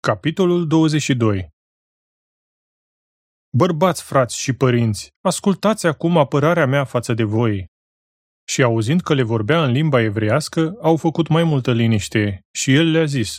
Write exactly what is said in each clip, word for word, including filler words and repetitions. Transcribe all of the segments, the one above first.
Capitolul douăzeci și doi. Bărbați, frați și părinți, ascultați acum apărarea mea față de voi. Și auzind că le vorbea în limba evreiască, au făcut mai multă liniște și el le-a zis: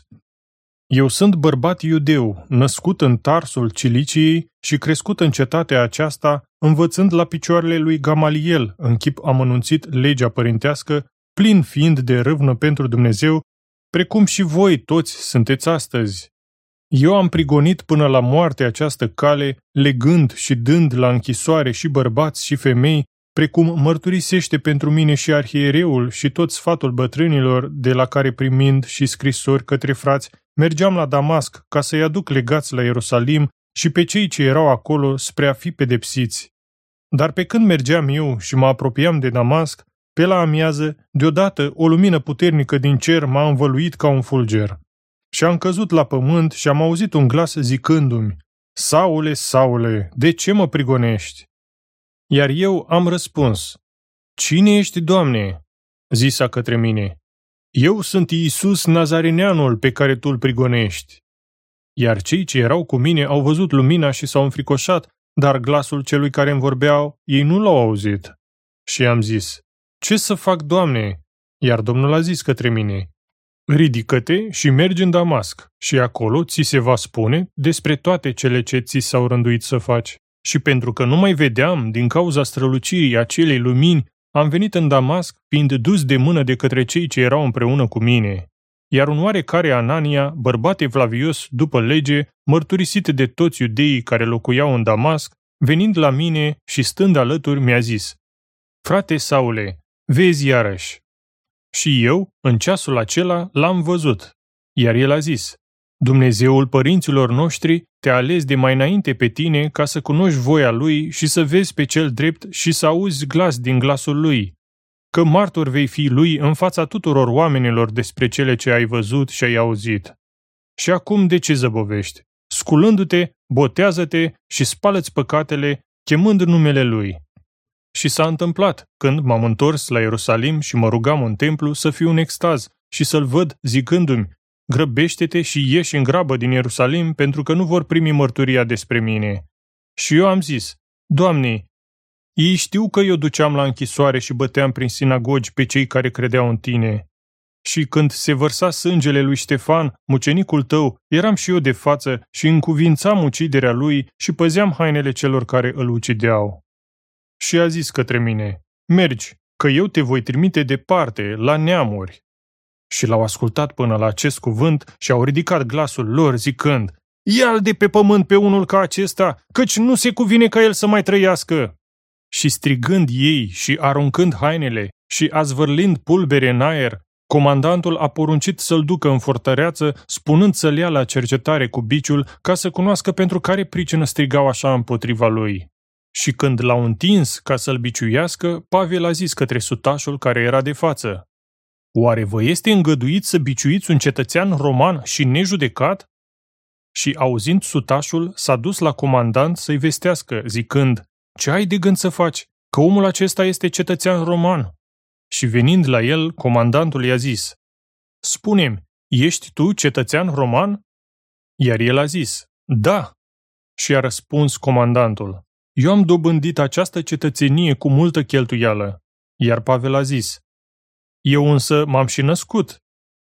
Eu sunt bărbat iudeu, născut în Tarsul Ciliciei și crescut în cetatea aceasta, învățând la picioarele lui Gamaliel, în chip amănunțit legea părintească, plin fiind de râvnă pentru Dumnezeu, precum și voi toți sunteți astăzi. Eu am prigonit până la moarte această cale, legând și dând la închisoare și bărbați și femei, precum mărturisește pentru mine și arhiereul și tot sfatul bătrânilor, de la care primind și scrisori către frați, mergeam la Damasc ca să-i aduc legați la Ierusalim și pe cei ce erau acolo spre a fi pedepsiți. Dar pe când mergeam eu și mă apropiam de Damasc, pe la amiază, deodată o lumină puternică din cer m-a învăluit ca un fulger. Și am căzut la pământ și am auzit un glas zicându-mi: Saule, Saule, de ce mă prigonești? Iar eu am răspuns: Cine ești, Doamne? Zisa către mine: Eu sunt Iisus Nazareneanul pe care tu îl prigonești. Iar cei ce erau cu mine au văzut lumina și s-au înfricoșat, dar glasul celui care îmi vorbeau, ei nu l-au auzit. Și am zis: Ce să fac, Doamne? Iar Domnul a zis către mine: Ridică-te și mergi în Damasc și acolo ți se va spune despre toate cele ce ți s-au rânduit să faci. Și pentru că nu mai vedeam din cauza strălucirii acelei lumini, am venit în Damasc fiind dus de mână de către cei ce erau împreună cu mine. Iar un oarecare Anania, bărbat evlavios după lege, mărturisit de toți iudeii care locuiau în Damasc, venind la mine și stând alături, mi-a zis: Frate Saule, vezi iarăși. Și eu, în ceasul acela, l-am văzut. Iar el a zis: Dumnezeul părinților noștri te-a ales de mai înainte pe tine ca să cunoști voia lui și să vezi pe cel drept și să auzi glas din glasul lui. Că martor vei fi lui în fața tuturor oamenilor despre cele ce ai văzut și ai auzit. Și acum de ce zăbovești? Sculându-te, botează-te și spală-ți păcatele, chemând numele lui. Și s-a întâmplat, când m-am întors la Ierusalim și mă rugam în templu, să fiu în extaz și să-l văd zicându-mi: Grăbește-te și ieși în grabă din Ierusalim, pentru că nu vor primi mărturia despre mine. Și eu am zis: Doamne, ei știu că eu duceam la închisoare și băteam prin sinagogi pe cei care credeau în tine. Și când se vărsa sângele lui Ștefan, mucenicul tău, eram și eu de față și încuvințam uciderea lui și păzeam hainele celor care îl ucideau. Și a zis către mine: Mergi, că eu te voi trimite departe, la neamuri. Și l-au ascultat până la acest cuvânt și au ridicat glasul lor zicând: Ia-l de pe pământ pe unul ca acesta, căci nu se cuvine ca el să mai trăiască. Și strigând ei și aruncând hainele și azvârlind pulbere în aer, comandantul a poruncit să-l ducă în fortăreață, spunând să-l ia la cercetare cu biciul ca să cunoască pentru care pricină strigau așa împotriva lui. Și când l-au întins ca să-l biciuiască, Pavel a zis către sutașul care era de față: Oare vă este îngăduit să biciuiți un cetățean roman și nejudecat? Și auzind sutașul, s-a dus la comandant să-i vestească, zicând: Ce ai de gând să faci? Că omul acesta este cetățean roman. Și venind la el, comandantul i-a zis: Spune-mi, ești tu cetățean roman? Iar el a zis: Da. Și a răspuns comandantul: Eu am dobândit această cetățenie cu multă cheltuială. Iar Pavel a zis: Eu însă m-am și născut.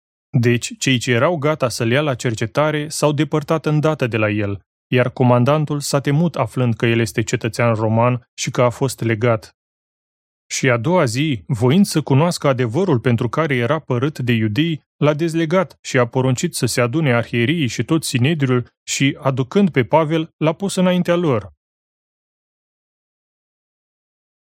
Deci, cei ce erau gata să-l ia la cercetare s-au depărtat îndată de la el, iar comandantul s-a temut aflând că el este cetățean roman și că a fost legat. Și a doua zi, voind să cunoască adevărul pentru care era părât de iudei, l-a dezlegat și a poruncit să se adune arhierii și tot sinedriul și, aducând pe Pavel, l-a pus înaintea lor.